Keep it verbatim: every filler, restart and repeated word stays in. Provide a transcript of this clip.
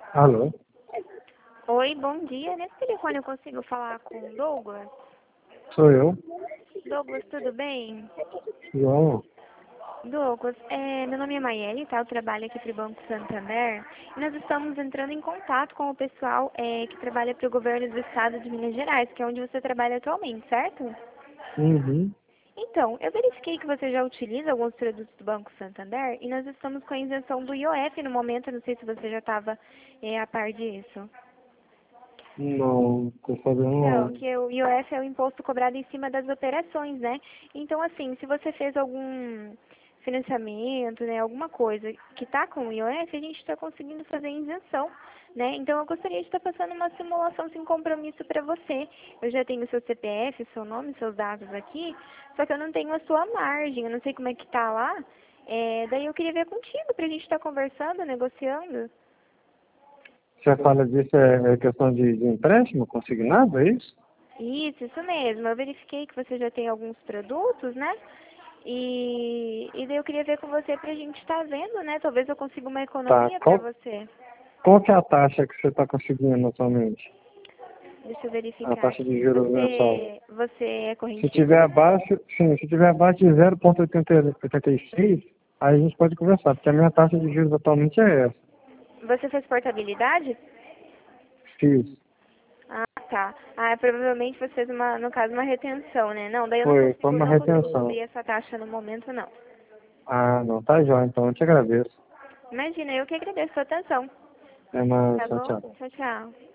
Alô? Oi, bom dia. Nesse telefone eu consigo falar com o Douglas? Sou eu, Douglas, tudo bem? João. Douglas, é, meu nome é Maiele, tá? Eu trabalho aqui para o Banco Santander e nós estamos entrando em contato com o pessoal é, que trabalha para o governo do estado de Minas Gerais, que é onde você trabalha atualmente, certo? Uhum. Então, eu verifiquei que você já utiliza alguns produtos do Banco Santander e nós estamos com a isenção do I O F no momento, eu não sei se você já estava é, a par disso. Não, tô sabendo Então, não. que o I O F é o imposto cobrado em cima das operações, né? Então, assim, se você fez algum financiamento, né, alguma coisa que está com o I O F, a gente está conseguindo fazer isenção, né? Então, eu gostaria de estar passando uma simulação sem compromisso para você. Eu já tenho seu C P F, seu nome, seus dados aqui, só que eu não tenho a sua margem, eu não sei como é que tá lá. É, daí eu queria ver contigo para a gente estar conversando, negociando. Você fala disso é, é questão de, de empréstimo consignado, é isso? Isso, isso mesmo. Eu verifiquei que você já tem alguns produtos, né? E, e daí eu queria ver com você pra gente estar vendo, né? Talvez eu consiga uma Tá. economia pra Qual, você. qual que é a taxa que você está conseguindo atualmente? Deixa eu A verificar taxa de aqui. juros mensal. Você, você é Se corrente tiver fixa? abaixo, sim, se tiver abaixo de zero vírgula oitenta e seis, aí a gente pode conversar, porque a minha taxa de juros atualmente é essa. Você fez portabilidade? Fiz. Ah, tá. Ah, provavelmente você fez uma, no caso, uma retenção, né? Não, daí eu não Foi, foi consigo, uma não consigo retenção. cobrir essa taxa no momento, não. Ah, não, tá jóia, então eu te agradeço. Imagina, eu que agradeço a sua atenção. É uma Tá tchau, bom? tchau. Tchau, tchau.